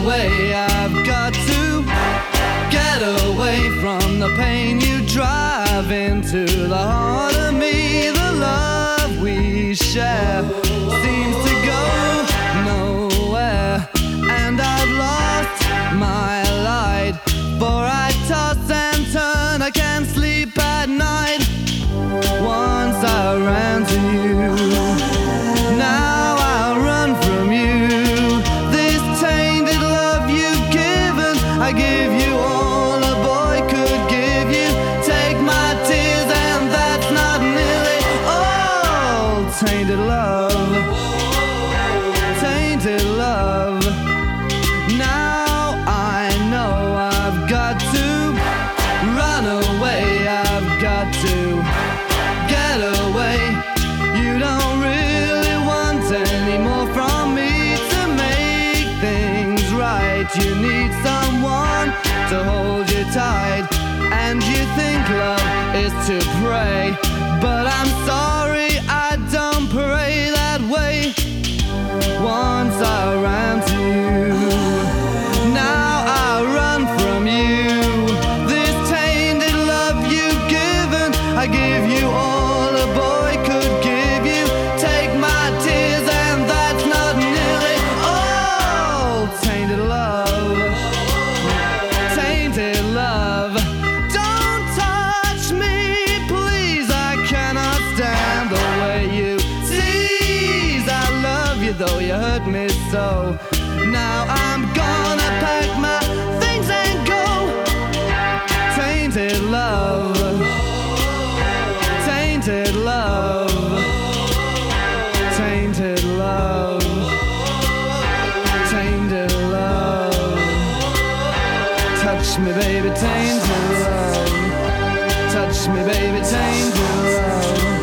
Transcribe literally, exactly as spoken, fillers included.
away, I've got to get away from the pain you drive into the heart of me. The love we share seems to go nowhere, and I've lost my light, for I toss and turn, I can't sleep at night. Once I ran to you, now I'll run from you. This tainted love you've given, I give you all a boy could give you. Take my tears and that's not nearly all. Tainted love, tainted love. Now I know I've got to run away, I've got to get away. You don't really want any more from me to make things right. You need someone to hold you tight, and you think love is to pray, but I'm sorry, I don't pray that way. Once I ran to you, now I run from you. This tainted love you've given, I give you all a boy could give you. Take my tears and that's not nearly all. Tainted love, tainted love. Don't touch me, please, I cannot stand the way you tease. I love you though you hurt me so. Now I'm gonna pack my things and go. Tainted love, tainted love, tainted love, tainted love. Touch me baby, tainted love. Touch me baby, tainted love.